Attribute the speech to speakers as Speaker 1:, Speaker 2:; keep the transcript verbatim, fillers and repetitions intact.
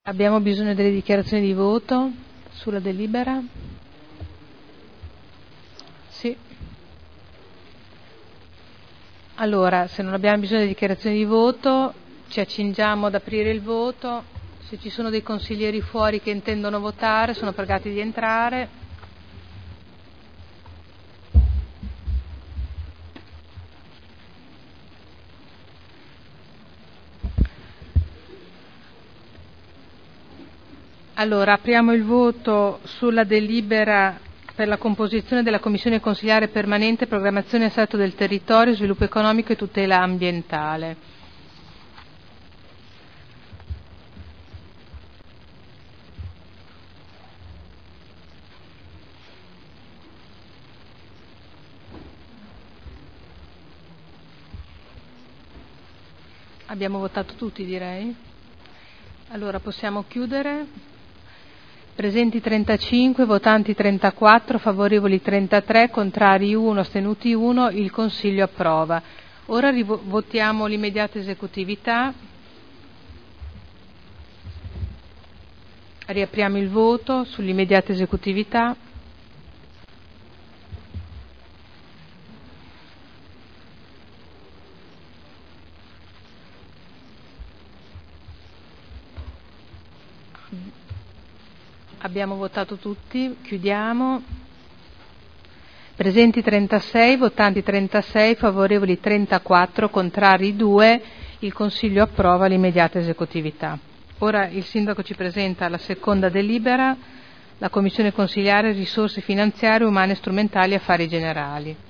Speaker 1: Abbiamo bisogno delle dichiarazioni di voto sulla delibera? Sì. Allora, se non abbiamo bisogno di dichiarazioni di voto, ci accingiamo ad aprire il voto. Se ci sono dei consiglieri fuori che intendono votare, sono pregati di entrare. Allora, apriamo il voto sulla delibera per la composizione della Commissione Consiliare Permanente Programmazione e Assetto del Territorio, Sviluppo Economico e Tutela Ambientale. Abbiamo votato tutti, direi. Allora, possiamo chiudere. Presenti trentacinque, votanti trentaquattro, favorevoli trentatré, contrari uno, astenuti uno, il Consiglio approva. Ora votiamo l'immediata esecutività. Riapriamo il voto sull'immediata esecutività. Abbiamo votato tutti, chiudiamo. Presenti trentasei, votanti trentasei, favorevoli trentaquattro, contrari due, il Consiglio approva l'immediata esecutività. Ora il Sindaco ci presenta la seconda delibera, la Commissione Consiliare Risorse Finanziarie, Umane, Strumentali e Affari Generali.